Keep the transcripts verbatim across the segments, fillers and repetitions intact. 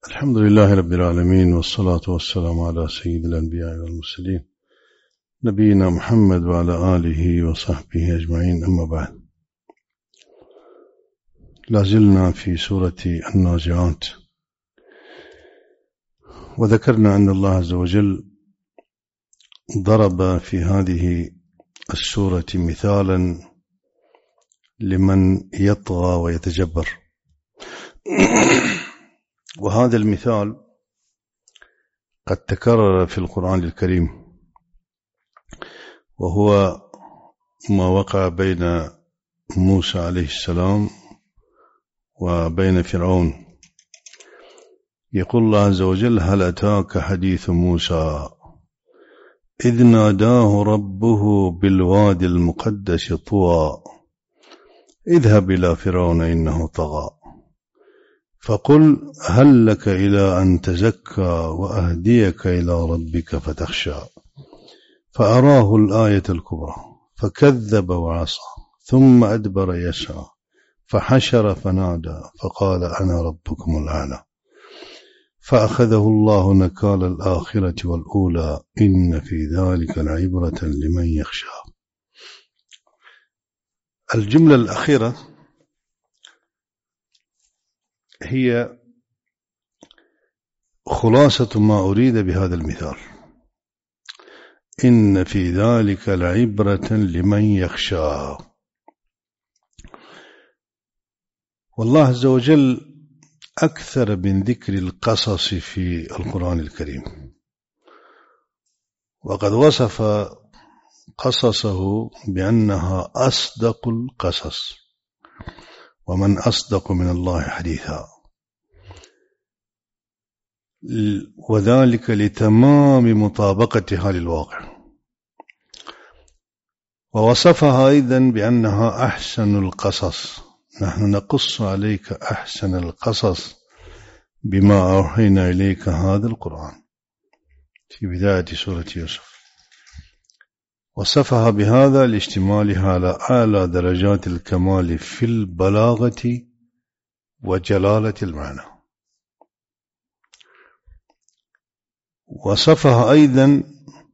الحمد لله رب العالمين، والصلاة والسلام على سيد الأنبياء والمرسلين نبينا محمد وعلى آله وصحبه أجمعين. أما بعد، لازلنا في سورة النازعات، وذكرنا أن الله عز وجل ضرب في هذه السورة مثالا لمن يطغى ويتجبر، وهذا المثال قد تكرر في القرآن الكريم، وهو ما وقع بين موسى عليه السلام وبين فرعون. يقول الله عز وجل: هل أتاك حديث موسى إذ ناداه ربه بالوادي المقدس طوى اذهب إلى فرعون إنه طغى فقل هل لك إلى أن تزكى وأهديك إلى ربك فتخشى فأراه الآية الكبرى فكذب وعصى ثم أدبر يسعى فحشر فنادى فقال أنا ربكم الأعلى فأخذه الله نكال الآخرة والأولى إن في ذلك العبرة لمن يخشى. الجملة الأخيرة هي خلاصة ما أريد بهذا المثال: إن في ذلك العبرة لمن يخشى. والله عز وجل أكثر من ذكر القصص في القرآن الكريم، وقد وصف قصصه بأنها أصدق القصص، ومن أصدق من الله حديثا، وذلك لتمام مطابقتها للواقع. ووصفها أيضا بأنها أحسن القصص، نحن نقص عليك أحسن القصص بما أوحينا إليك هذا القرآن في بداية سورة يوسف. وصفها بهذا لاشتمالها على أعلى درجات الكمال في البلاغة وجلالة المعنى. وصفها أيضا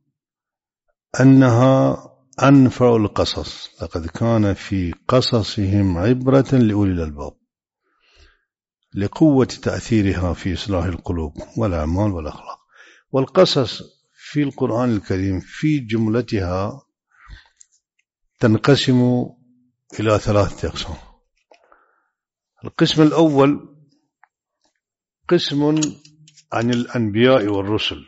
أنها أنفع القصص، لقد كان في قصصهم عبرة لأولي الألباب، لقوة تأثيرها في إصلاح القلوب والأعمال والأخلاق. والقصص في القرآن الكريم في جملتها تنقسم إلى ثلاثة أقسام. القسم الأول قسم عن الأنبياء والرسل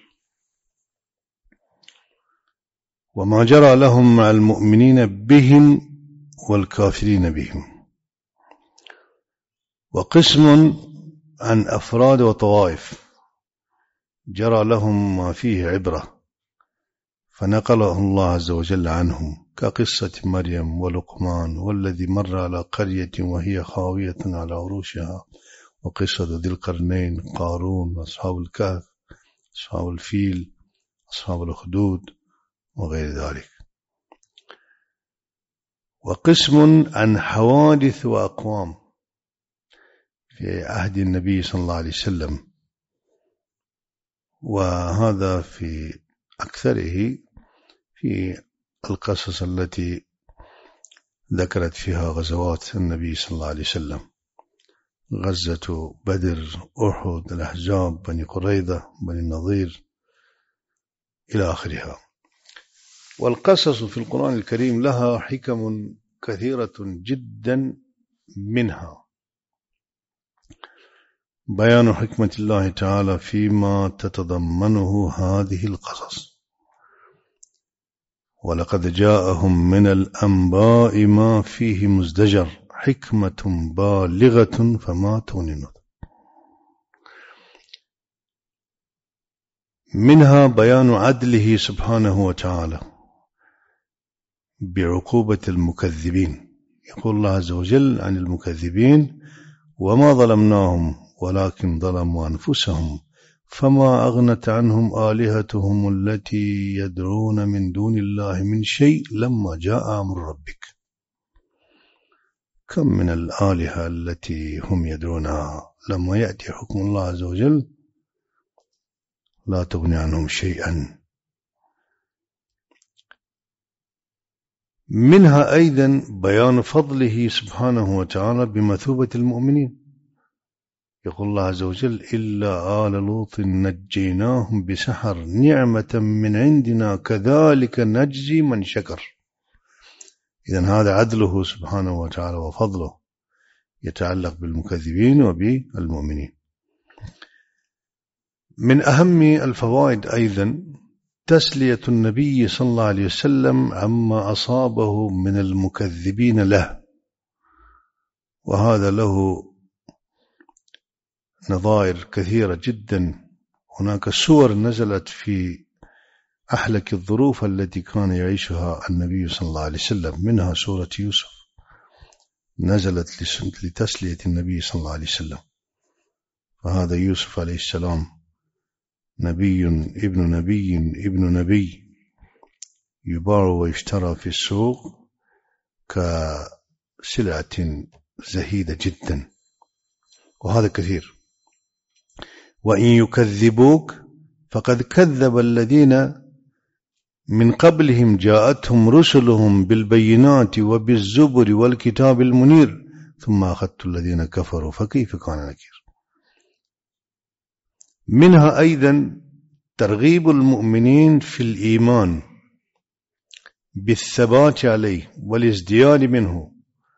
وما جرى لهم مع المؤمنين بهم والكافرين بهم. وقسم عن أفراد وطوائف جرى لهم ما فيه عبرة فنقله الله عز وجل عنهم، كقصة مريم ولقمان والذي مر على قرية وهي خاوية على عروشها، وقصة ذي القرنين قارون وأصحاب الكهف أصحاب الفيل أصحاب الأخدود وغير ذلك. وقسم عن حوادث وأقوام في عهد النبي صلى الله عليه وسلم، وهذا في أكثره في القصص التي ذكرت فيها غزوات النبي صلى الله عليه وسلم: غزة بدر، أحد، الأحزاب، بني قريظة، بني النضير، إلى آخرها. والقصص في القرآن الكريم لها حكم كثيرة جدا، منها بيان حكمة الله تعالى فيما تتضمنه هذه القصص: ولقد جاءهم من الأنباء ما فيه مزدجر حكمة بالغة فما تغني النذر. منها بيان عدله سبحانه وتعالى بعقوبة المكذبين. يقول الله عز وجل عن المكذبين: وما ظلمناهم ولكن ظلموا أنفسهم فما أغنت عنهم آلهتهم التي يدعون من دون الله من شيء لما جاء أمر ربك. كم من الآلهة التي هم يدعونها لما يأتي حكم الله عز وجل لا تغني عنهم شيئا. منها أيضا بيان فضله سبحانه وتعالى بمثوبة المؤمنين. يقول الله عز وجل إلا آل لوط نجيناهم بسحر نعمة من عندنا كذلك نجزي من شكر. إذن هذا عدله سبحانه وتعالى وفضله يتعلق بالمكذبين وبالمؤمنين. من أهم الفوائد أيضا تسلية النبي صلى الله عليه وسلم عما أصابه من المكذبين له، وهذا له نظائر كثيرة جدا. هناك سور نزلت في أحلك الظروف التي كان يعيشها النبي صلى الله عليه وسلم، منها سورة يوسف نزلت لتسلية النبي صلى الله عليه وسلم. فهذا يوسف عليه السلام نبي ابن نبي ابن نبي يباع ويشترى في السوق كسلعة زهيدة جدا، وهذا كثير. وإن يكذبوك فقد كذب الذين من قبلهم جاءتهم رسلهم بالبينات وبالزبر والكتاب المنير ثم أخذت الذين كفروا فكيف كان نكير. منها أيضا ترغيب المؤمنين في الإيمان بالثبات عليه والازدياد منه،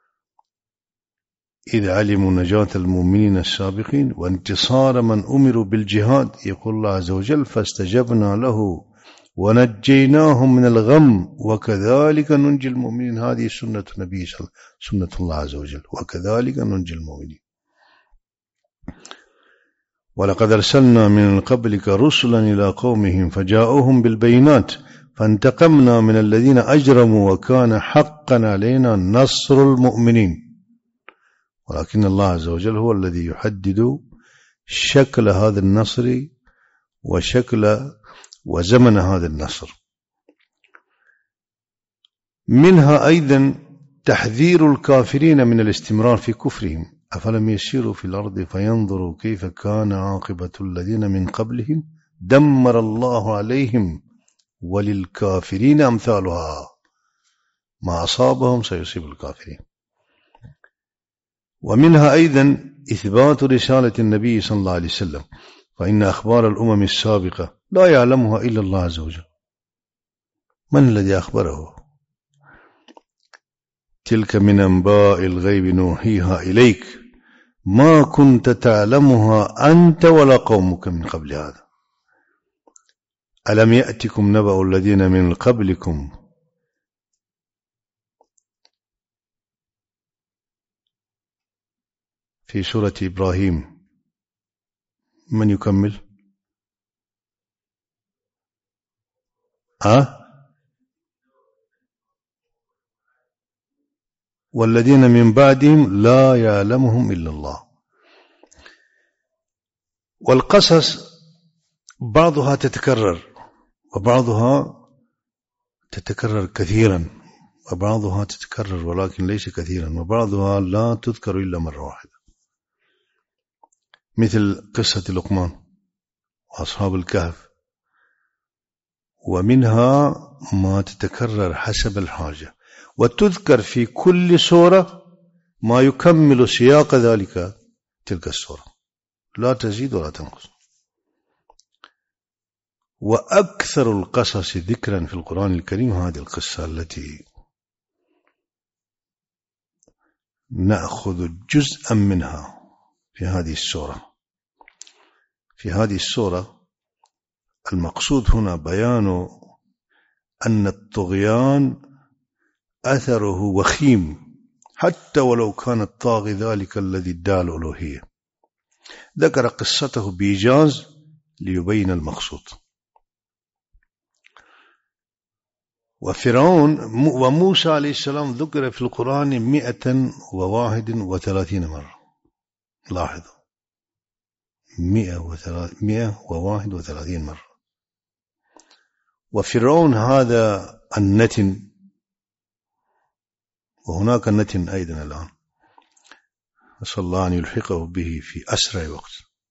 إذ علموا نجاة المؤمنين السابقين وانتصار من أمروا بالجهاد. يقول الله عز وجل فاستجبنا له ونجيناهم من الغم وكذلك ننجي المؤمنين. هذه سنة النبي صلى الله عليه وسلم، سنة الله عز وجل، وكذلك ننجي المؤمنين. ولقد أرسلنا من قبلك رسلا إلى قومهم فجاءوهم بالبينات فانتقمنا من الذين أجرموا وكان حقا علينا نصر المؤمنين. ولكن الله عز وجل هو الذي يحدد شكل هذا النصر وشكل وزمن هذا النصر. منها أيضا تحذير الكافرين من الاستمرار في كفرهم. أفلم يسيروا في الأرض فينظروا كيف كان عاقبة الذين من قبلهم دمر الله عليهم وللكافرين أمثالها ما أصابهم سيصيب الكافرين. ومنها أيضا إثبات رسالة النبي صلى الله عليه وسلم، فإن أخبار الأمم السابقة لا يعلمها إلا الله عز وجل. من الذي أخبره؟ تلك من أنباء الغيب نوحيها إليك ما كنت تعلمها أنت ولا قومك من قبل هذا. ألم يأتكم نبأ الذين من قبلكم في سورة إبراهيم. من يكمل؟ ها؟ والذين من بعدهم لا يعلمهم إلا الله. والقصص بعضها تتكرر وبعضها تتكرر كثيرا وبعضها تتكرر ولكن ليس كثيرا وبعضها لا تذكر إلا مرة واحدة، مثل قصة لقمان وأصحاب الكهف. ومنها ما تتكرر حسب الحاجة وتذكر في كل سورة ما يكمل سياق ذلك تلك السورة، لا تزيد ولا تنقص. وأكثر القصص ذكرا في القرآن الكريم هذه القصة التي نأخذ جزءا منها في هذه السورة. في هذه السورة المقصود هنا بيان أن الطغيان أثره وخيم حتى ولو كان الطاغي ذلك الذي ادعى الألوهية. ذكر قصته بإيجاز ليبين المقصود. وفرعون وموسى عليه السلام ذكر في القرآن مئة وواحد وثلاثين مرة. لاحظوا مئة وواحد وثلاثين مرة. وفرعون هذا النتن، وهناك النتن أيضا الآن، أسأل الله أن يلحقه به في أسرع وقت.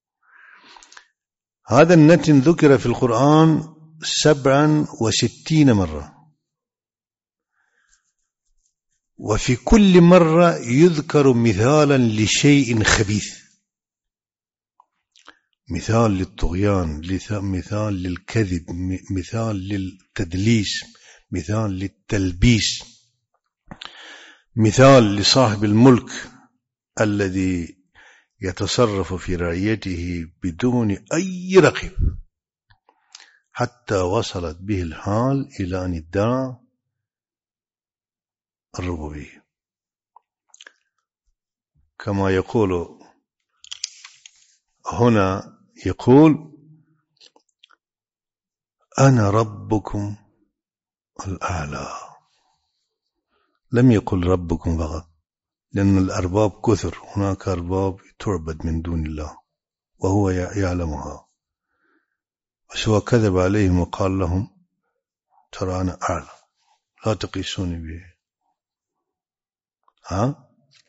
هذا النتن ذكر في القرآن سبعا وستين مرة، وفي كل مرة يذكر مثالا لشيء خبيث، مثال للطغيان، مثال للكذب، مثال للتدليس، مثال للتلبيس، مثال لصاحب الملك الذي يتصرف في رعيته بدون أي رقيب، حتى وصلت به الحال إلى أن ادعى الربوبية، كما يقول هنا، يقول أنا ربكم الأعلى. لم يقل ربكم فقط، لأن الأرباب كثر، هناك أرباب تعبد من دون الله وهو يعلمها، بس هو كذب عليهم وقال لهم ترى أنا أعلى، لا تقيسوني به. ها؟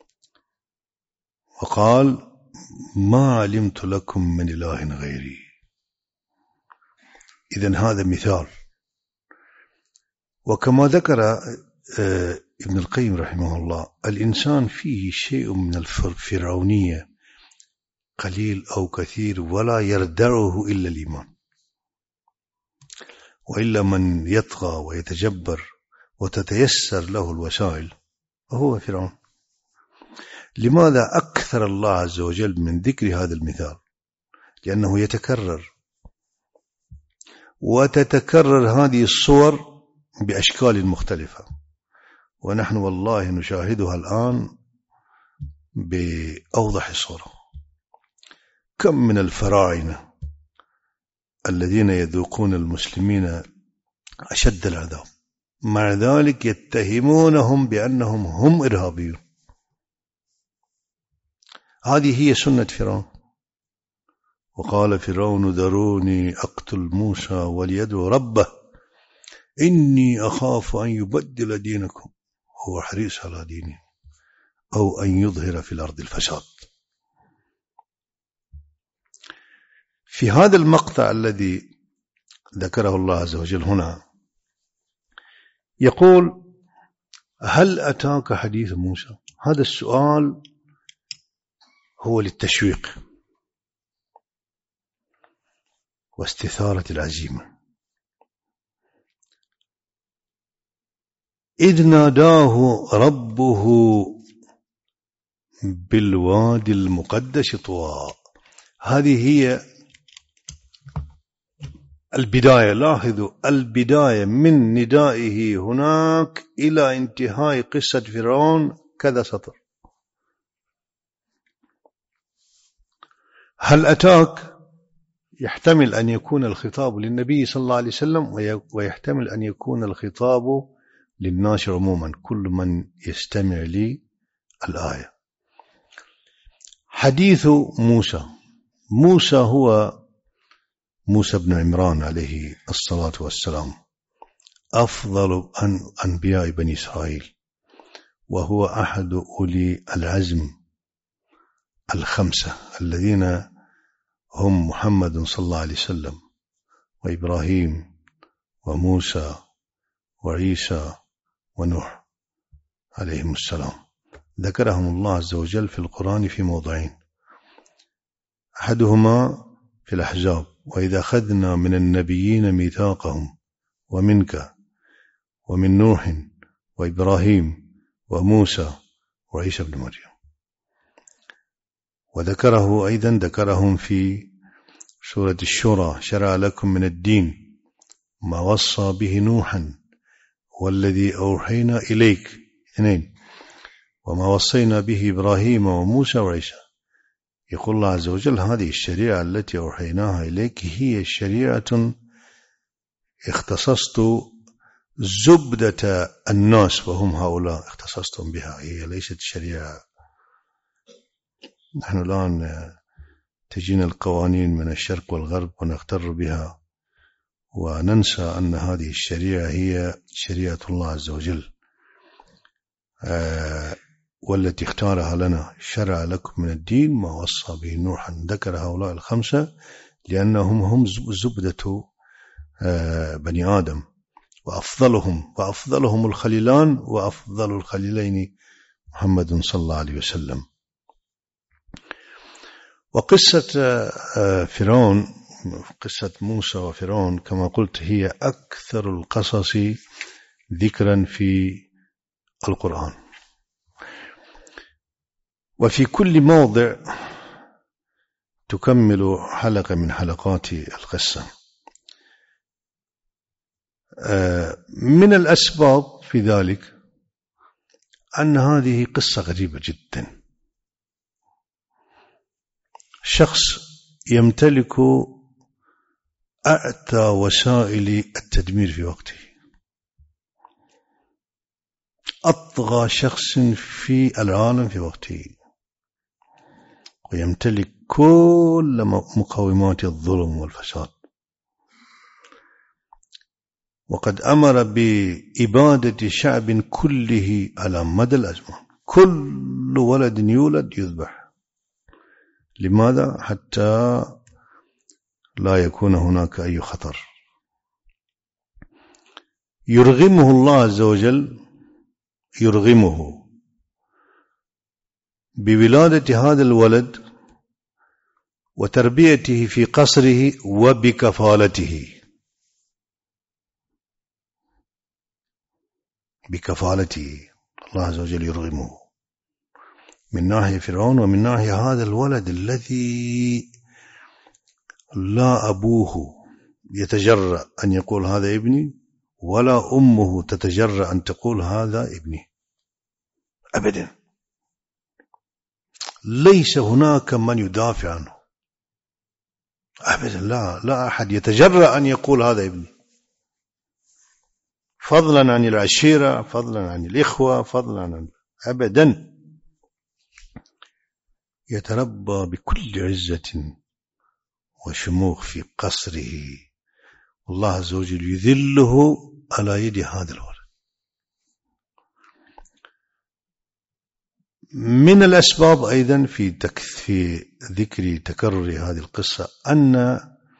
وقال ما علمت لكم من إله غيري. إذن هذا مثال. وكما ذكر ابن القيم رحمه الله، الإنسان فيه شيء من الفرعونية قليل أو كثير، ولا يردعه إلا الإيمان، وإلا من يطغى ويتجبر وتتيسر له الوسائل وهو فرعون. لماذا أكثر الله عز وجل من ذكر هذا المثال؟ لأنه يتكرر، وتتكرر هذه الصور بأشكال مختلفة، ونحن والله نشاهدها الآن بأوضح صورة. كم من الفراعنة الذين يذوقون المسلمين أشد العذاب، مع ذلك يتهمونهم بأنهم هم إرهابيون. هذه هي سنة فرعون. وقال فرعون ذروني أقتل موسى وليدعو ربه إني أخاف أن يبدل دينكم، هو حريص على دينه، أو أن يظهر في الأرض الفساد. في هذا المقطع الذي ذكره الله عز وجل هنا يقول هل أتاك حديث موسى؟ هذا السؤال هو للتشويق واستثارة العزيمة. إذ ناداه ربه بالوادي المقدس طوى. هذه هي البداية. لاحظوا البداية من ندائه هناك إلى انتهاء قصة فرعون كذا سطر. هل أتاك يحتمل أن يكون الخطاب للنبي صلى الله عليه وسلم، ويحتمل أن يكون الخطاب للناس عموما، كل من يستمع لي الآية. حديث موسى. موسى هو موسى بن عمران عليه الصلاة والسلام، أفضل أنبياء بني إسرائيل، وهو أحد أولي العزم الخمسة الذين هم محمد صلى الله عليه وسلم وإبراهيم وموسى وعيسى ونوح عليهم السلام. ذكرهم الله عز وجل في القرآن في موضعين، أحدهما في الأحزاب وإذا أخذنا من النبيين ميثاقهم ومنك ومن نوح وإبراهيم وموسى وعيسى بن مريم. وذكره أيضا ذكرهم في سورة الشورى شرع لكم من الدين ما وصى به نوحا والذي أوحينا إليك اثنين وما وصينا به إبراهيم وموسى وعيسى. يقول الله عز وجل هذه الشريعة التي أوحيناها إليك هي شريعة اختصصت زبدة الناس وهم هؤلاء اختصصتم بها، هي ليست شريعة. نحن الآن تجينا القوانين من الشرق والغرب ونغتر بها وننسى أن هذه الشريعة هي شريعة الله عز وجل. والتي اختارها لنا، شرع لكم من الدين ما وصى به نوحا. ذكر هؤلاء الخمسة لأنهم هم زبدة بني آدم، وأفضلهم وأفضلهم الخليلان، وأفضل الخليلين محمد صلى الله عليه وسلم. وقصة فرعون، قصة موسى وفرعون كما قلت هي أكثر القصص ذكرا في القرآن، وفي كل موضع تكمل حلقة من حلقات القصة. من الأسباب في ذلك أن هذه قصة غريبة جدا. شخص يمتلك أعتى وسائل التدمير في وقته، أطغى شخص في العالم في وقته، ويمتلك كل مقومات الظلم والفساد، وقد أمر بإبادة شعب كله على مدى الأزمان. كل ولد يولد يذبح. لماذا؟ حتى لا يكون هناك أي خطر. يرغمه الله عز وجل، يرغمه بولادة هذا الولد وتربيته في قصره وبكفالته، بكفالته. الله عز وجل يرغمه من ناحية فرعون، ومن ناحية هذا الولد الذي لا أبوه يتجرأ أن يقول هذا ابني، ولا أمه تتجرأ أن تقول هذا ابني أبدا. ليس هناك من يدافع عنه أبدا، لا لا أحد يتجرأ أن يقول هذا ابني، فضلا عن العشيرة، فضلا عن الإخوة، فضلا عن أبدا. يتربى بكل عزة وشموخ في قصره، والله عز وجل يذله على يد هذا الولد. من الأسباب أيضا في في ذكر تكرر هذه القصة أن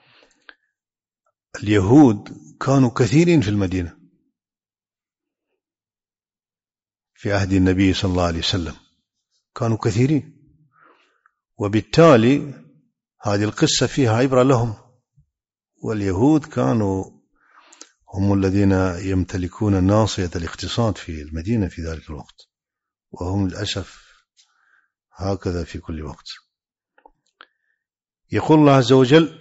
اليهود كانوا كثيرين في المدينة في عهد النبي صلى الله عليه وسلم، كانوا كثيرين، وبالتالي هذه القصة فيها عبرة لهم. واليهود كانوا هم الذين يمتلكون ناصية الاقتصاد في المدينة في ذلك الوقت، وهم للأسف هكذا في كل وقت. يقول الله عز وجل: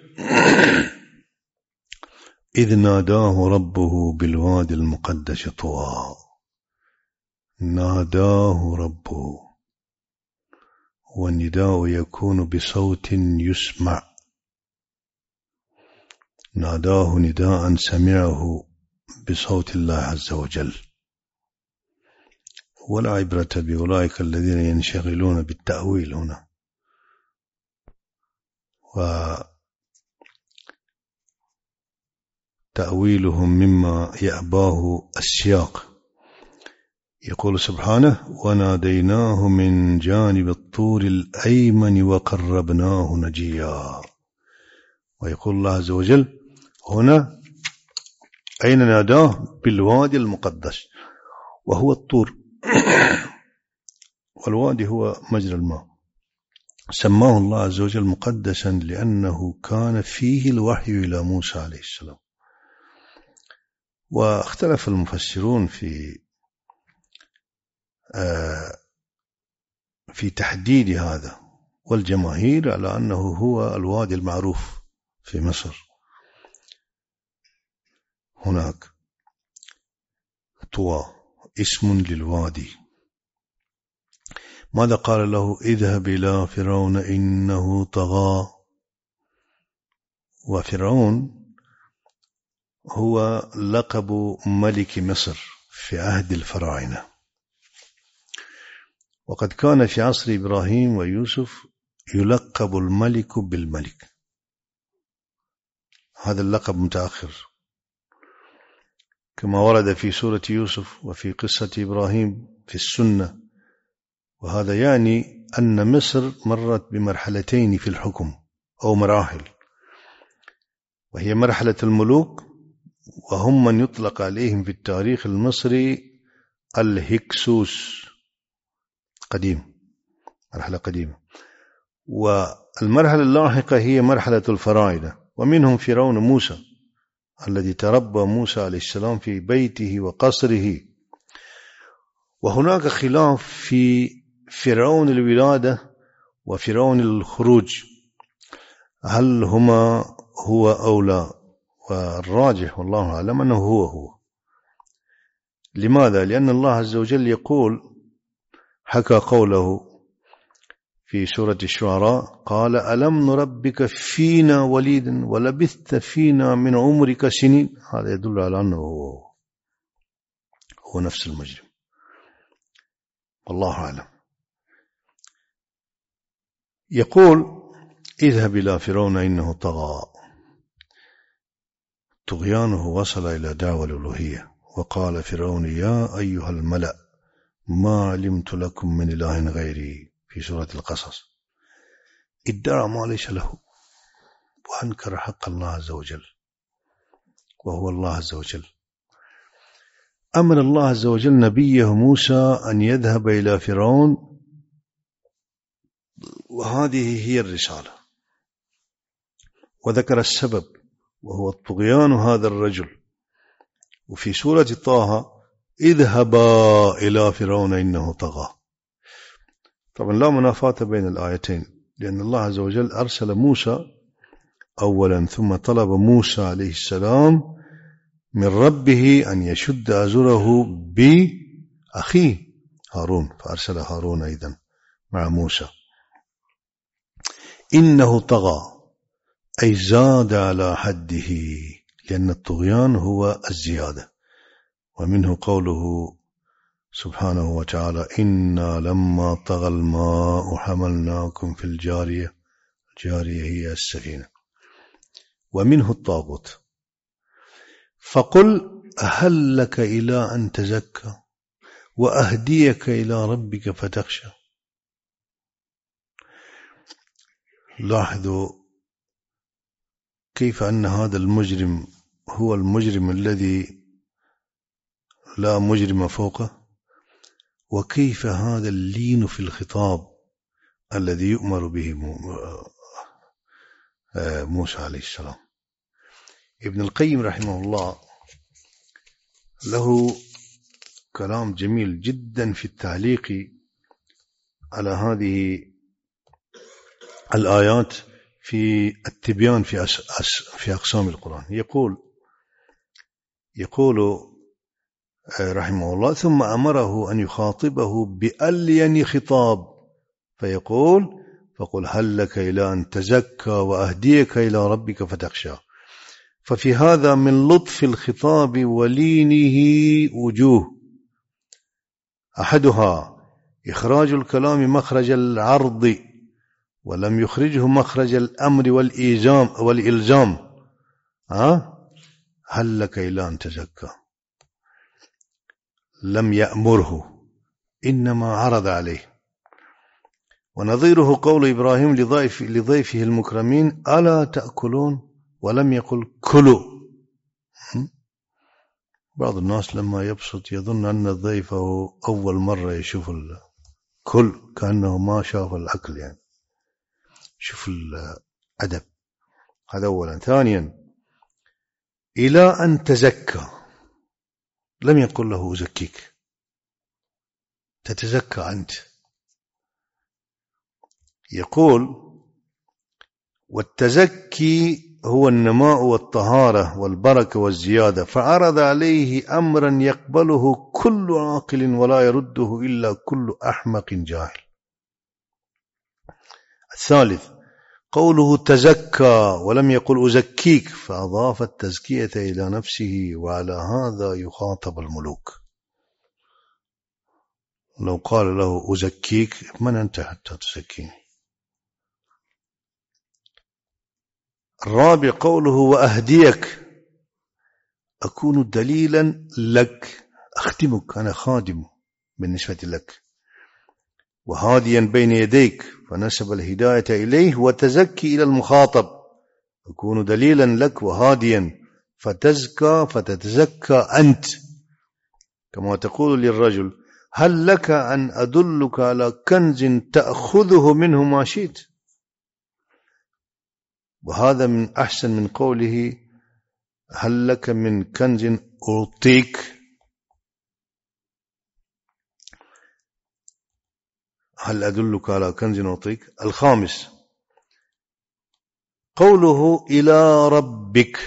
إذ ناداه ربه بالوادي المقدس طوى. ناداه ربه، والنداء يكون بصوت يسمع. ناداه نداء سمعه بصوت الله عز وجل. ولا عبرة بأولئك الذين ينشغلون بالتأويل هنا، وتأويلهم مما يأباه السياق. يقول سبحانه: وناديناه من جانب الطور الأيمن وقربناه نجيا. ويقول الله عز وجل هنا أين ناداه؟ بالوادي المقدس، وهو الطور، والوادي هو مجرى الماء. سماه الله عز وجل مقدسا لأنه كان فيه الوحي إلى موسى عليه السلام. واختلف المفسرون في في تحديد هذا، والجماهير على أنه هو الوادي المعروف في مصر. هناك طوى اسم للوادي. ماذا قال له؟ اذهب إلى فرعون إنه طغى. وفرعون هو لقب ملك مصر في عهد الفراعنة، وقد كان في عصر إبراهيم ويوسف يلقب الملك بالملك. هذا اللقب متأخر كما ورد في سورة يوسف وفي قصة إبراهيم في السنة وهذا يعني أن مصر مرت بمرحلتين في الحكم أو مراحل، وهي مرحلة الملوك، وهم من يطلق عليهم في التاريخ المصري الهكسوس، قديم، مرحلة قديمة. والمرحلة اللاحقة هي مرحلة الفراعنة، ومنهم فرعون موسى الذي تربى موسى عليه السلام في بيته وقصره. وهناك خلاف في فرعون الولادة وفرعون الخروج، هل هما هو أو لا؟ والراجح والله أعلم أنه هو هو. لماذا؟ لأن الله عز وجل يقول، حكى قوله في سورة الشعراء، قال ألم نربك فينا وليدا ولبثت فينا من عمرك سنين. هذا يدل على أنه هو, هو نفس المجرم، والله أعلم. يقول اذهب إلى فرعون إنه طغى، طغيانه وصل إلى دعوى الألوهية. وقال فرعون يا أيها الملأ ما علمت لكم من إله غيري، في سورة القصص. ادعى ما ليس له وأنكر حق الله عز وجل، وهو الله عز وجل. أمر الله عز وجل نبيه موسى أن يذهب إلى فرعون، وهذه هي الرسالة، وذكر السبب وهو الطغيان هذا الرجل. وفي سورة طه اذهبا إلى فرعون إنه طغى. طبعا لا منافاة بين الآيتين، لأن الله عز وجل أرسل موسى أولا، ثم طلب موسى عليه السلام من ربه أن يشد أزره بأخيه هارون، فأرسل هارون أيضا مع موسى. إنه طغى أي زاد على حده، لأن الطغيان هو الزيادة. ومنه قوله سبحانه وتعالى إنا لما طغى الماء حملناكم في الجارية، الجارية هي السفينة. ومنه الطاغوت. فقل هل لك إلى أن تزكى وأهديك إلى ربك فتخشى. لاحظوا كيف أن هذا المجرم هو المجرم الذي لا مجرم فوقه، وكيف هذا اللين في الخطاب الذي يؤمر به موسى عليه السلام. ابن القيم رحمه الله له كلام جميل جدا في التعليق على هذه الآيات في التبيان في أس أس في أقسام القرآن. يقول يقول رحمه الله ثم أمره أن يخاطبه بألين خطاب، فيقول فقل هل لك إلى أن تزكى وأهديك إلى ربك فتخشى. ففي هذا من لطف الخطاب ولينه وجوه. أحدها إخراج الكلام مخرج العرض ولم يخرجه مخرج الأمر والإيجام والإلزام. ها هل لك إلى أن تزكى، لم يأمره إنما عرض عليه. ونظيره قول إبراهيم لضيف لضيفه المكرمين ألا تأكلون، ولم يقل كلوا. بعض الناس لما يبسط يظن أن الضيف هو أول مرة يشوف الكل، كأنه ما شاف الأكل. يعني شوف الأدب. هذا أولا. ثانيا إلى أن تزكى، لم يقل له أزكيك، تتزكى أنت. يقول والتزكي هو النماء والطهارة والبركة والزيادة، فعرض عليه أمرا يقبله كل عاقل ولا يرده إلا كل أحمق جاهل. الثالث قوله تزكى ولم يقل أزكيك، فأضاف التزكية إلى نفسه، وعلى هذا يخاطب الملوك. لو قال له أزكيك، من أنت حتى تزكيني؟ الرابع قوله وأهديك، أكون دليلا لك، أخدمك، أنا خادم بالنسبة لك. وهاديا بين يديك، فنسب الهداية إليه، وتزكي إلى المخاطب، يكون دليلا لك وهاديا، فتزكى فتتزكى أنت، كما تقول للرجل: هل لك أن أدلك على كنز تأخذه منه ما شئت؟ وهذا من أحسن من قوله: هل لك من كنز أعطيك؟ هل أدلك على كنز أعطيك؟ الخامس قوله: إلى ربك،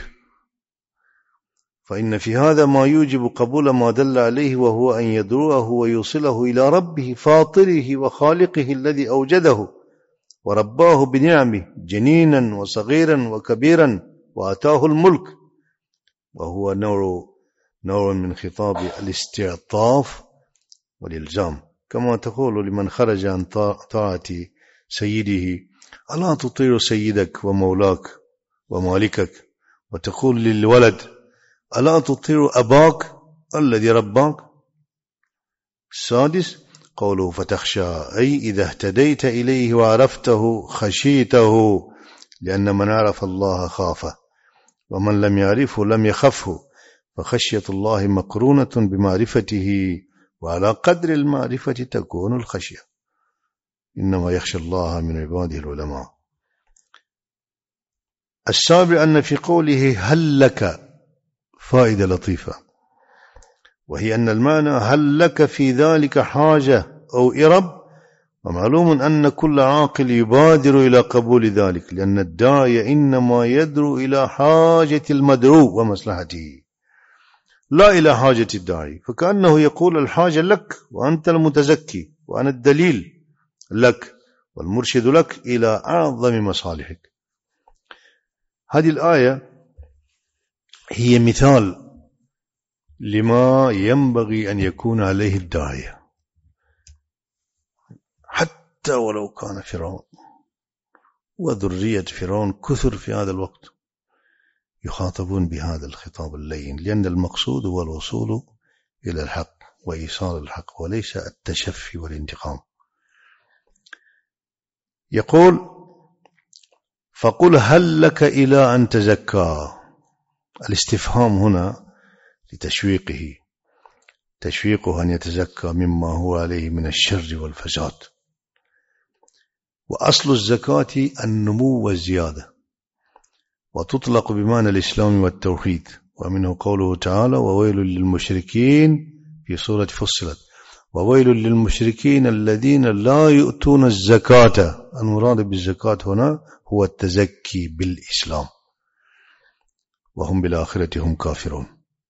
فإن في هذا ما يوجب قبول ما دل عليه، وهو أن يدعوه ويوصله إلى ربه فاطره وخالقه الذي أوجده ورباه بنعمه جنينا وصغيرا وكبيرا، وآتاه الملك، وهو نوع نوع من خطاب الاستعطاف والإلزام، كما تقول لمن خرج عن طاعة سيده: ألا تطيع سيدك ومولاك ومالكك؟ وتقول للولد: ألا تطيع أباك الذي رباك؟ السادس قوله: فتخشى، أي إذا اهتديت إليه وعرفته خشيته، لأن من عرف الله خافه، ومن لم يعرفه لم يخفه، فخشية الله مقرونة بمعرفته، وعلى قدر المعرفة تكون الخشية، إنما يخشى الله من عباده العلماء. السابع أن في قوله هل لك فائدة لطيفة، وهي أن المعنى هل لك في ذلك حاجة أو إرب، ومعلوم أن كل عاقل يبادر إلى قبول ذلك، لأن الداعي إنما يدعو إلى حاجة المدعو ومصلحته، لا إلى حاجة الداعي، فكأنه يقول: الحاجة لك وأنت المتزكي، وأنا الدليل لك والمرشد لك إلى أعظم مصالحك. هذه الآية هي مثال لما ينبغي أن يكون عليه الداعية، حتى ولو كان فرعون وذرية فرعون كثر في هذا الوقت يخاطبون بهذا الخطاب اللين، لأن المقصود هو الوصول إلى الحق وإيصال الحق، وليس التشفي والانتقام. يقول: فقل هل لك إلى أن تزكى. الاستفهام هنا لتشويقه، تشويقه أن يتزكى مما هو عليه من الشر والفساد. وأصل الزكاة النمو والزيادة، وتطلق بمعنى الإسلام والتوحيد، ومنه قوله تعالى: وويل للمشركين في سورة فصلت، وويل للمشركين الذين لا يؤتون الزكاة. المراد بالزكاة هنا هو التزكي بالإسلام، وهم بالآخرة هم كافرون.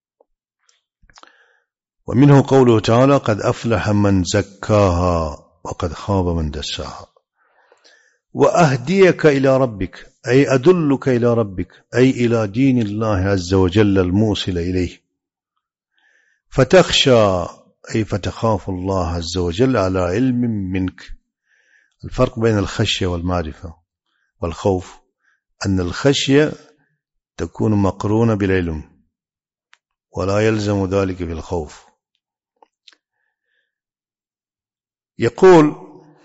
ومنه قوله تعالى: قد أفلح من زكاها وقد خاب من دساها. وأهديك إلى ربك، أي أدلك إلى ربك، أي إلى دين الله عز وجل الموصل إليه. فتخشى، أي فتخاف الله عز وجل على علم منك. الفرق بين الخشية والمعرفة والخوف أن الخشية تكون مقرونة بالعلم، ولا يلزم ذلك في الخوف. يقول: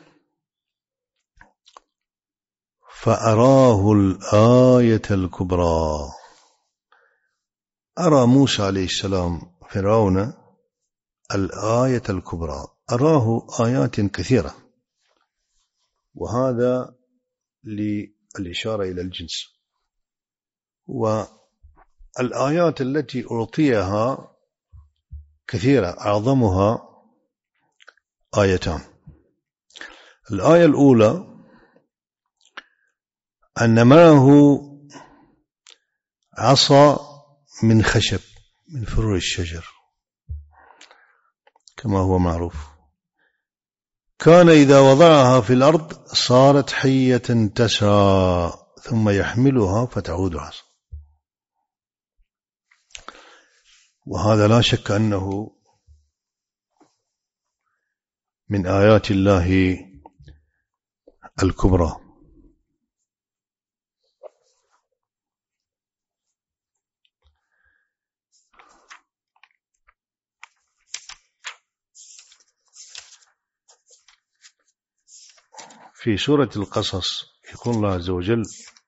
فأراه الآية الكبرى. أرى موسى عليه السلام فرعون الآية الكبرى، أراه آيات كثيرة، وهذا للإشارة إلى الجنس. والآيات التي أعطيها كثيرة، أعظمها آيتان. الآية الأولى أن معه عصا من خشب من فروع الشجر كما هو معروف، كان إذا وضعها في الأرض صارت حية تسعى، ثم يحملها فتعود عصا. وهذا لا شك أنه من آيات الله الكبرى. في سورة القصص يقول الله عز وجل: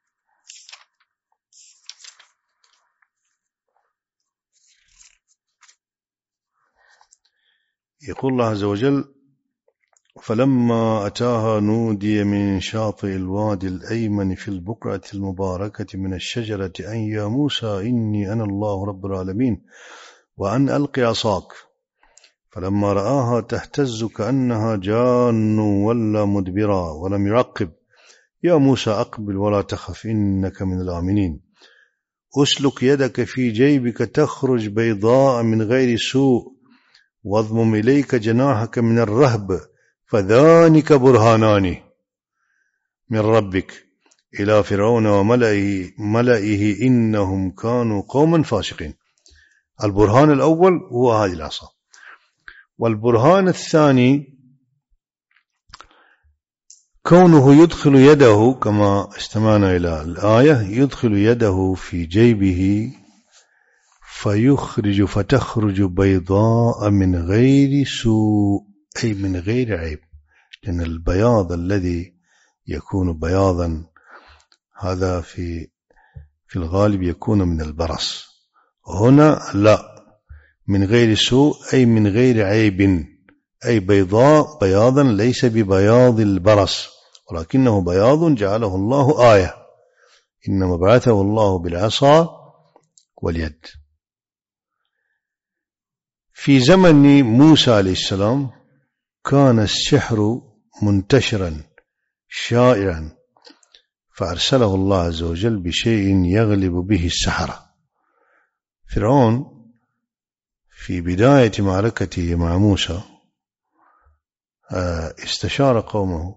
يقول الله عز وجل: فلما أتاها نودي من شاطئ الوادي الأيمن في البقعة المباركة من الشجرة أن يا موسى إني أنا الله رب العالمين وأن ألق عصاك. فلما رآها تهتز كأنها جان ولا مدبرا ولم يعقب: يا موسى أقبل ولا تخف إنك من الآمنين. أسلك يدك في جيبك تخرج بيضاء من غير سوء واضمم إليك جناحك من الرهب فذلك برهانان من ربك إلى فرعون وملئه ملئه إنهم كانوا قوما فاسقين. البرهان الأول هو هذه العصا، والبرهان الثاني كونه يدخل يده كما استمعنا إلى الآية، يدخل يده في جيبه فيخرج فتخرج بيضاء من غير سوء، أي من غير عيب، لأن البياض الذي يكون بياضا هذا في في الغالب يكون من البرص، هنا لا، من غير سوء أي من غير عيب، أي بيضاء بياضا ليس ببياض البرص ولكنه بياض جعله الله آية، إنما بعثه الله بالعصا واليد. في زمن موسى عليه السلام كان السحر منتشرا شائعا، فأرسله الله عز وجل بشيء يغلب به السحرة. فرعون في بداية معركته مع موسى استشار قومه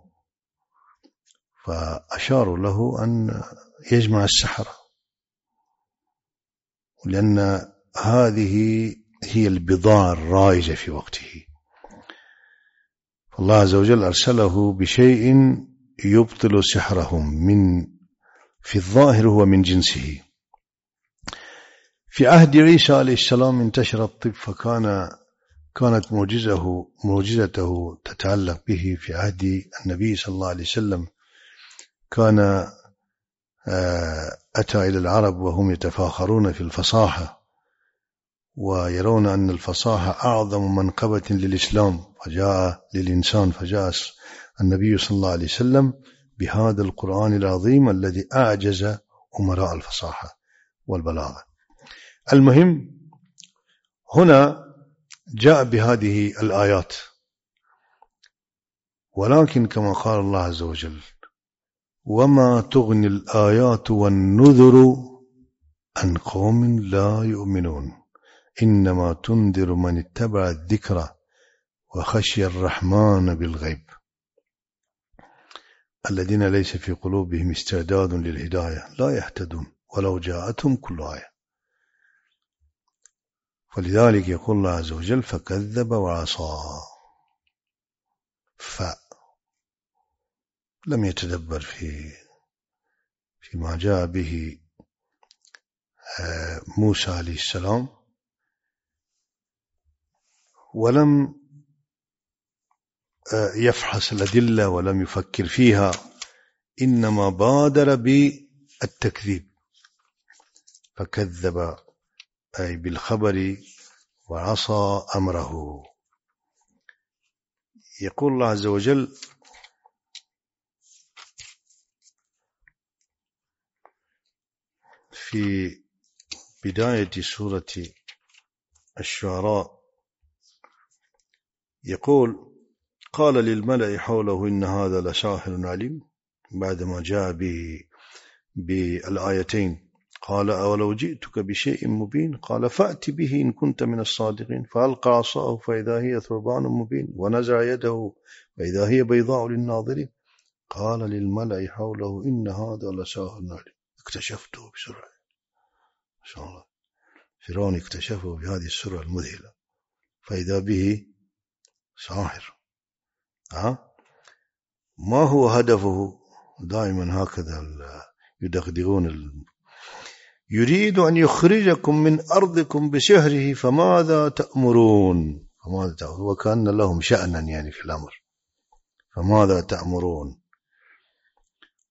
فأشاروا له أن يجمع السحرة، لأن هذه هي البضاعة الرائجة في وقته. فالله عز وجل أرسله بشيء يبطل سحرهم، من في الظاهر هو من جنسه. في عهد عيسى عليه السلام انتشر الطب، فكان كانت معجزته معجزته تتعلق به. في عهد النبي صلى الله عليه وسلم كان أتى إلى العرب وهم يتفاخرون في الفصاحة ويرون أن الفصاحة أعظم منقبة للإسلام، فجاء للإنسان فجاء النبي صلى الله عليه وسلم بهذا القرآن العظيم الذي أعجز أمراء الفصاحة والبلاغة. المهم هنا جاء بهذه الآيات، ولكن كما قال الله عز وجل: وما تغني الآيات والنذر عن قوم لا يؤمنون إنما تنذر من اتبع الذكر وخشي الرحمن بالغيب الذين ليس في قلوبهم استعداد للهداية لا يهتدون ولو جاءتهم كل آية. فلذلك يقول الله عز وجل: فكذب وعصى، فلم يتدبر في فيما جاء به موسى عليه السلام، ولم يفحص الأدلة ولم يفكر فيها، إنما بادر بالتكذيب، فكذب أي بالخبر وعصى أمره. يقول الله عز وجل: في بداية سورة الشعراء يقول: قال للملأ حوله إن هذا لساحر عليم، بعدما جاء به بالآيتين قال: أولو جئتك بشيء مبين قال: فأت به إن كنت من الصادقين. فألقى عصاه فإذا هي ثعبان مبين ونزع يده فإذا هي بيضاء للناظرين قال للملأ حوله إن هذا لساحر عليم. اكتشفته بسرعة، ما شاء الله، فرعون اكتشفه بهذه السرعة المذهلة، فإذا به ساحر. ها؟ ما هو هدفه؟ دائما هكذا يدغدغون ال... يريد أن يخرجكم من أرضكم بسحره فماذا تأمرون؟ فماذا تأمرون؟ وكأن لهم شأنا يعني في الأمر. فماذا تأمرون؟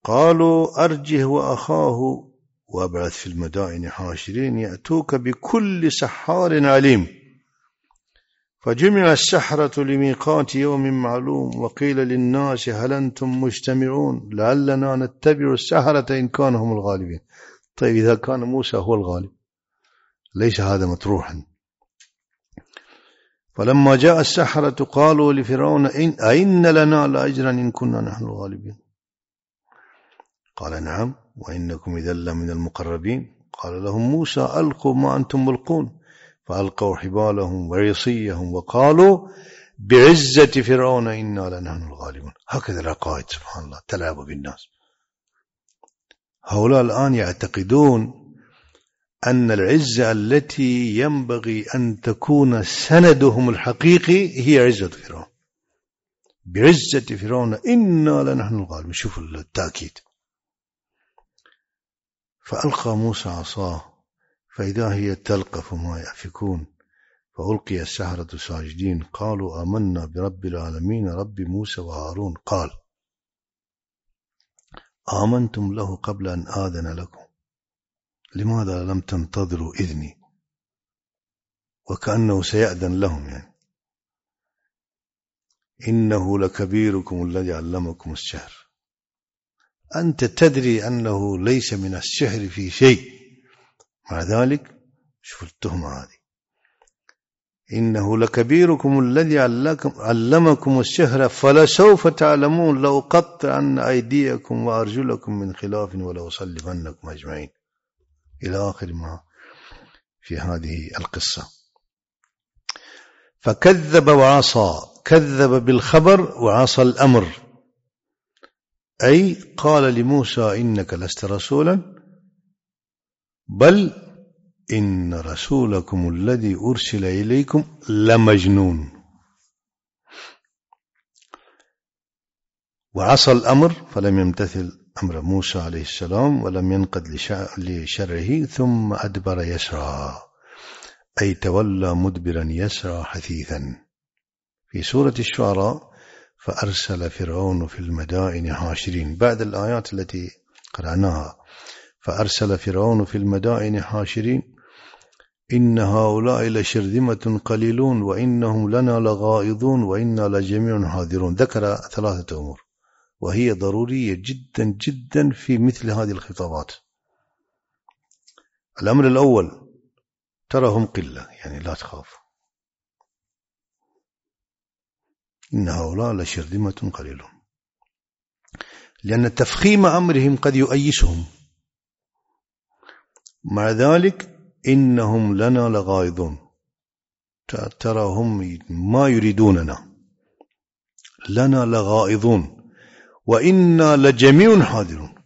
قالوا أرجه وأخاه وابعث في المدائن حاشرين يأتوك بكل سحار عليم. فجمع السحرة لميقات يوم معلوم وقيل للناس هل أنتم مجتمعون لعلنا نتبع السحرة إن كانوا هم الغالبين. طيب إذا كان موسى هو الغالب ليس هذا مطروحا. فلما جاء السحرة قالوا لفرعون إن أئن لنا لأجرا إن كنا نحن الغالبين. قال نعم وإنكم إذا لمن المقربين. قال لهم موسى ألقوا ما أنتم ملقون فألقوا حبالهم وعصيهم وقالوا بعزة فرعون إنا لنحن الغالبون. هكذا العقائد سبحان الله تلعب بالناس. هؤلاء الآن يعتقدون أن العزة التي ينبغي أن تكون سندهم الحقيقي هي عزة فرعون. بعزة فرعون إنا لنحن الغالبون. شوفوا التأكيد. فألقى موسى عصاه فإذا هي تلقف ما يأفكون فألقي السحرة ساجدين قالوا آمنا برب العالمين رب موسى وهارون. قال آمنتم له قبل أن آذن لكم لماذا لم تنتظروا إذني. وكأنه سيأذن لهم يعني. إنه لكبيركم الذي علمكم السحر. أنت تدري أنه ليس من السحر في شيء مع ذلك شوف التهمة هذه. إنه لكبيركم الذي علمكم السحر فلسوف تعلمون لأقطعن أيديكم وأرجلكم من خلاف ولأصلبنكم أجمعين إلى آخر ما في هذه القصة. فكذب وعصى. كذب بالخبر وعصى الأمر. أي قال لموسى إنك لست رسولا بل إن رسولكم الذي أرسل إليكم لمجنون. وعصى الأمر فلم يمتثل أمر موسى عليه السلام ولم ينقد لشرعه ثم أدبر يسرى أي تولى مدبرا يسرى حثيثا. في سورة الشعراء فأرسل فرعون في المدائن حاشرين بعد الآيات التي قرأناها. فأرسل فرعون في المدائن حاشرين إن هؤلاء لشرذمة قليلون وإنهم لنا لغائظون وإنا لجميع حاذرون. ذكر ثلاثة أمور وهي ضرورية جدا جدا في مثل هذه الخطابات. الأمر الأول تراهم قلة يعني لا تخاف. إن هؤلاء لشرذمة قليلون لأن تفخيم أمرهم قد يؤيسهم. مع ذلك إنهم لنا لغائظون تراهم ما يريدوننا لنا لغائظون وإنا لجميع حاذرون.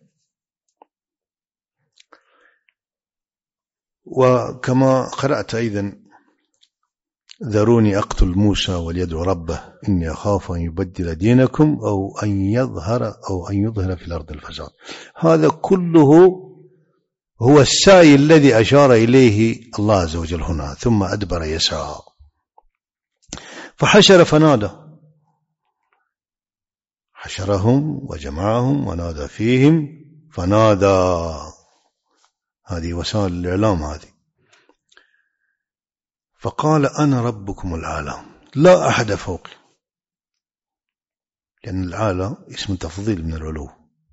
وكما قرأت أيضا ذروني أقتل موسى وليدعو ربه إني أخاف أن يبدل دينكم أو أن يظهر أو أن يظهر في الأرض الفساد. هذا كله هو السعي الذي أشار إليه الله عز وجل هنا. ثم أدبر يسعى فحشر فنادى. حشرهم وجمعهم ونادى فيهم فنادى. هذه وسائل الإعلام هذه. فقال أنا ربكم الأعلى لا أحد فوقي. لأن الأعلى اسم تفضيل من العلو.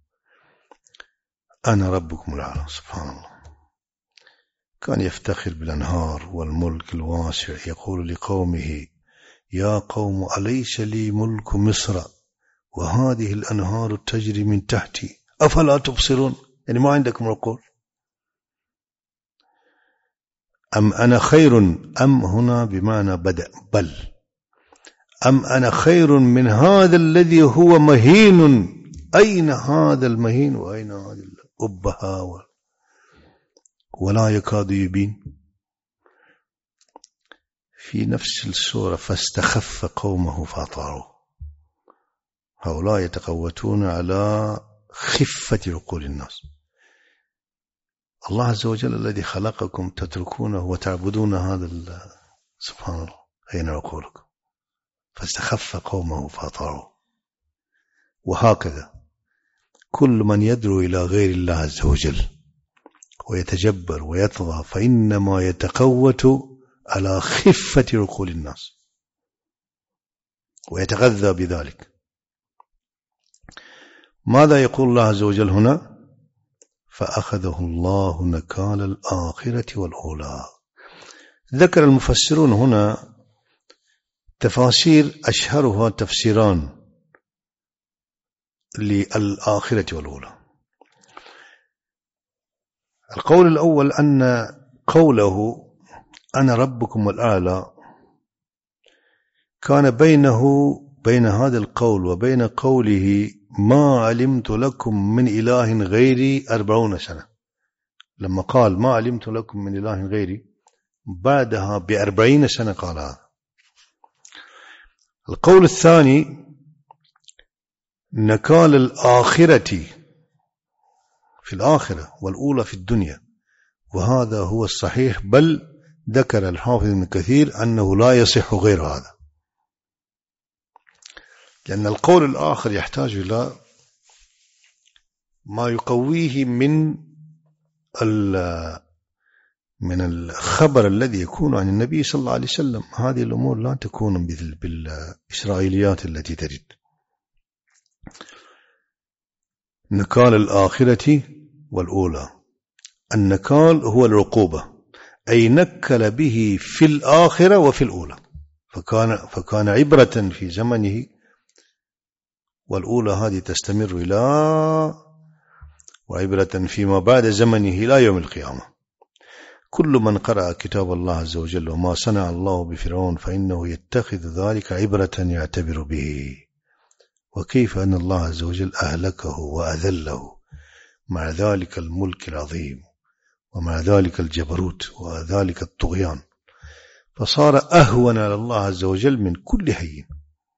أنا ربكم الأعلى. سبحان الله. كان يفتخر بالأنهار والملك الواسع. يقول لقومه يا قوم أليس لي ملك مصر وهذه الأنهار تجري من تحتي أفلا تبصرون. يعني ما عندكم عقول. أم أنا خير أم هنا بمعنى بدأ بل أم أنا خير من هذا الذي هو مهين. أين هذا المهين وأين هذا الأبهى ولا يكاد يبين. في نفس السورة فاستخف قومه فأطاعوه. هؤلاء يتقوتون على خفة عقول الناس. الله عز وجل الذي خلقكم تتركونه وتعبدون هذا سبحان الله. أين عقولكم. فاستخف قومه فأطاعوه. وهكذا كل من يدعو إلى غير الله عز وجل ويتجبر ويطغى فإنما يتقوت على خفة عقول الناس ويتغذى بذلك. ماذا يقول الله عز وجل هنا؟ فأخذه الله نكال الآخرة والأولى. ذكر المفسرون هنا تفاسير أشهرها تفسيران للآخرة والأولى. القول الأول أن قوله أنا ربكم الأعلى كان بينه بين هذا القول وبين قوله ما علمت لكم من إله غيري أربعون سنة. لما قال ما علمت لكم من إله غيري بعدها بأربعين سنة قال هذا. القول الثاني نكال الآخرة في الآخرة والأولى في الدنيا، وهذا هو الصحيح، بل ذكر الحافظ ابن كثير أنه لا يصح غير هذا، لأن القول الآخر يحتاج إلى ما يقويه من من الخبر الذي يكون عن النبي صلى الله عليه وسلم. هذه الأمور لا تكون مثل بالإسرائيليات التي ترد. نكال الآخرة والأولى، النكال هو العقوبة، أي نكل به في الآخرة وفي الأولى، فكان, فكان عبرة في زمنه، والأولى هذه تستمر إلى وعبرة فيما بعد زمنه إلى يوم القيامة. كل من قرأ كتاب الله عز وجل وما صنع الله بفرعون فإنه يتخذ ذلك عبرة يعتبر به، وكيف أن الله عز وجل أهلكه وأذله مع ذلك الملك العظيم ومع ذلك الجبروت وذلك الطغيان، فصار أهون على الله عز وجل من كل هين.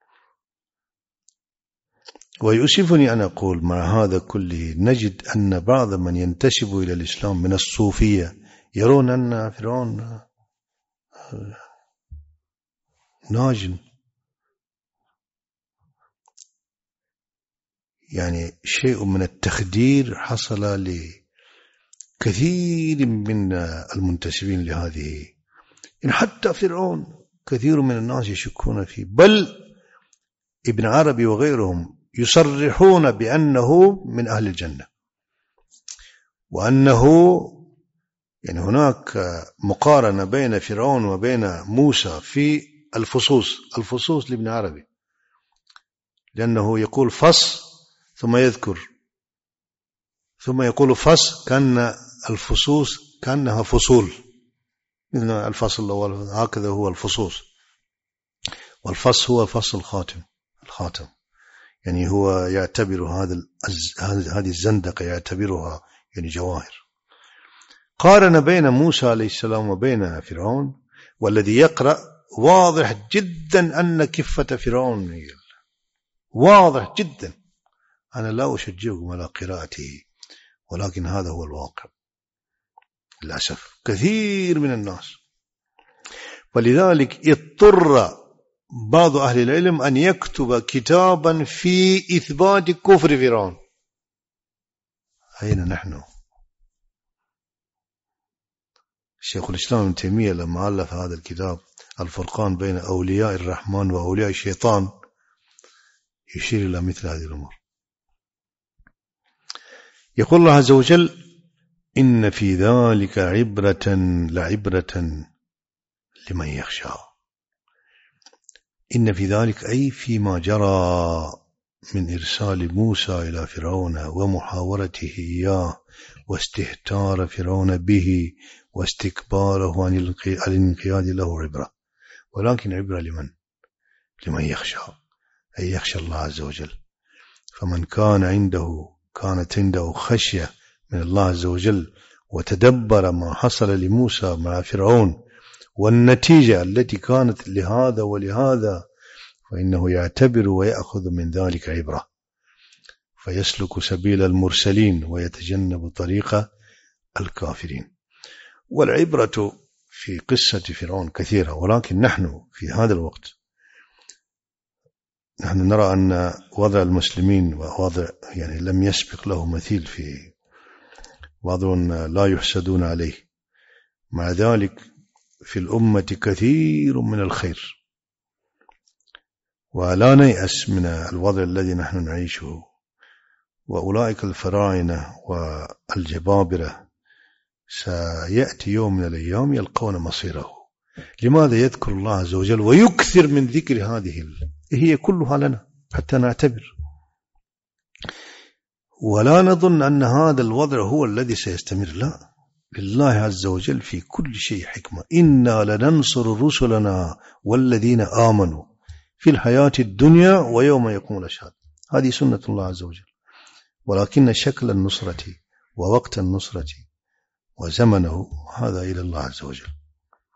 ويؤسفني أن أقول مع هذا كله نجد أن بعض من ينتسب إلى الإسلام من الصوفية يرون أن فرعون ناجٍ، يعني شيء من التخدير حصل لكثير من المنتسبين لهذه، إن حتى فرعون كثير من الناس يشكون فيه، بل ابن عربي وغيرهم يصرحون بأنه من أهل الجنة، وأنه يعني هناك مقارنة بين فرعون وبين موسى في الفصوص الفصوص لابن عربي، لأنه يقول فص ثم يذكر ثم يقول فص كأن الفصوص كأنها فصول، مثل الفصل الأول هكذا هو الفصوص، والفص هو فص الخاتم الخاتم يعني هو يعتبر هذا هذه الزندقة يعتبرها يعني جواهر. قارن بين موسى عليه السلام وبين فرعون، والذي يقرأ واضح جدا أن كفة فرعون واضح جدا. أنا لا أشجعكم على قراءته، ولكن هذا هو الواقع للأسف كثير من الناس. ولذلك اضطر بعض أهل العلم أن يكتب كتابا في إثبات كفر فرعون. أين نحن؟ الشيخ الإسلام ابن تيمية لما ألف هذا الكتاب الفرقان بين أولياء الرحمن وأولياء الشيطان يشير إلى مثل هذه الأمور. يقول الله عز وجل إن في ذلك عبرة لعبرة لمن يخشى. إن في ذلك أي فيما جرى من إرسال موسى إلى فرعون ومحاورته إياه واستهتار فرعون به واستكباره عن الانقياد له عبرة، ولكن عبرة لمن؟ لمن يخشى، أي يخشى الله عز وجل. فمن كان عنده كانت عنده خشية من الله عز وجل وتدبر ما حصل لموسى مع فرعون والنتيجة التي كانت لهذا ولهذا، فإنه يعتبر ويأخذ من ذلك عبرة، فيسلك سبيل المرسلين ويتجنب طريق الكافرين. والعبرة في قصة فرعون كثيرة، ولكن نحن في هذا الوقت نحن نرى أن وضع المسلمين ووضع يعني لم يسبق له مثيل، في وضع لا يحسدون عليه. مع ذلك في الأمة كثير من الخير، ولا نيأس من الوضع الذي نحن نعيشه. وأولئك الفراعنة والجبابرة سيأتي يوم من الأيام يلقون مصيره. لماذا يذكر الله عز وجل ويكثر من ذكر هذه؟ هي كلها لنا حتى نعتبر، ولا نظن أن هذا الوضع هو الذي سيستمر. لا، لله عز وجل في كل شيء حكمة. إنا لننصر رسلنا والذين آمنوا في الحياة الدنيا ويوم يقوم الأشهاد. هذه سنة الله عز وجل، ولكن شكل النصرة ووقت النصرة وزمنه هذا إلى الله عز وجل.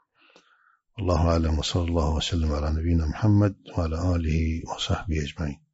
الله أعلم، وصلى الله وسلم على نبينا محمد وعلى آله وصحبه أجمعين.